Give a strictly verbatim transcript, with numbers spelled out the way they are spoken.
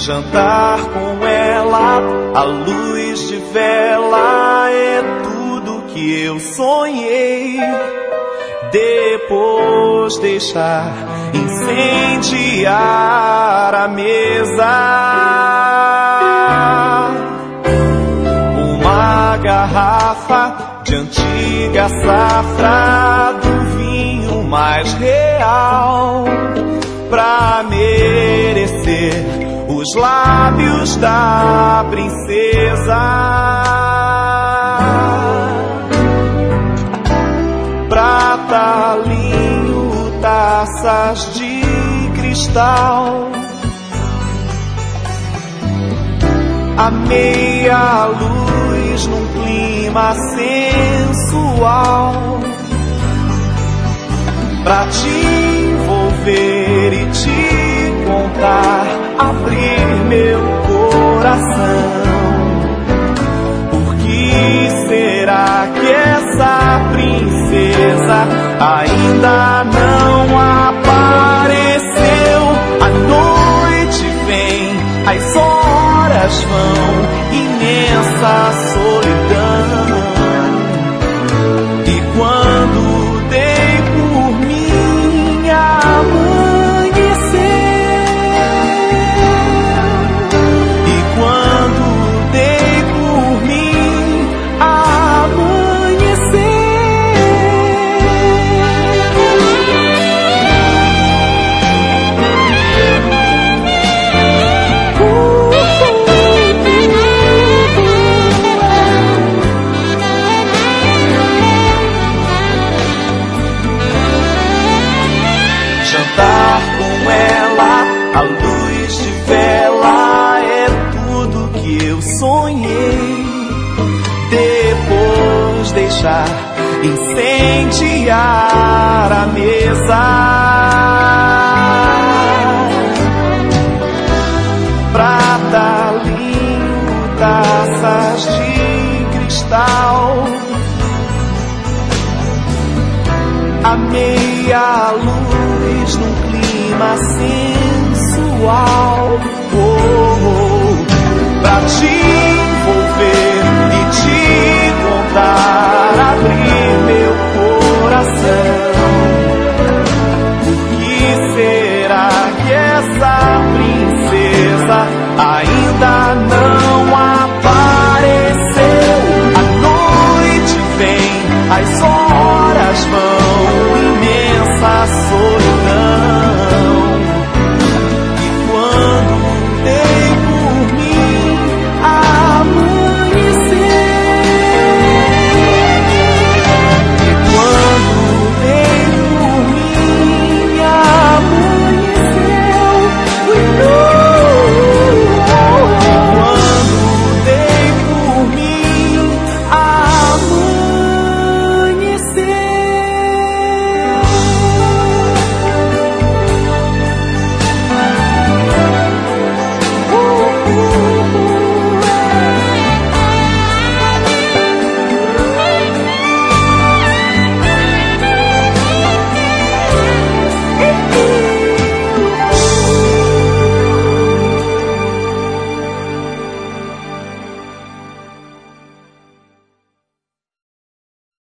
Jantar com ela, a luz de vela, é tudo que eu sonhei. Depois deixar incendiar a mesa, uma garrafa de antiga safra do vinho mais real, pra merecer os lábios da princesa. Prata, linho, taças de cristal, a meia luz num clima sensual, pra te envolver e te contar, abrir meu coração. Por que será que essa princesa ainda não apareceu? A noite vem, as horas vão, imensa solidão. E quando dei por mim amanheceu, e quando dei por mim amanheceu. Jantar com ela, a luz de vela, é tudo que eu sonhei. Depois deixar incendiar a mesa, prata, linho, taças de cristal, a meia luz num clima sensual, oh, oh, pra te envolver e te contar, abrir meu coração.